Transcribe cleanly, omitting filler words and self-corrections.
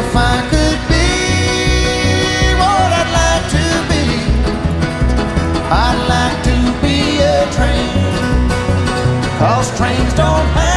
If I could be what I'd like to be, I'd like to be a train, 'cause trains don't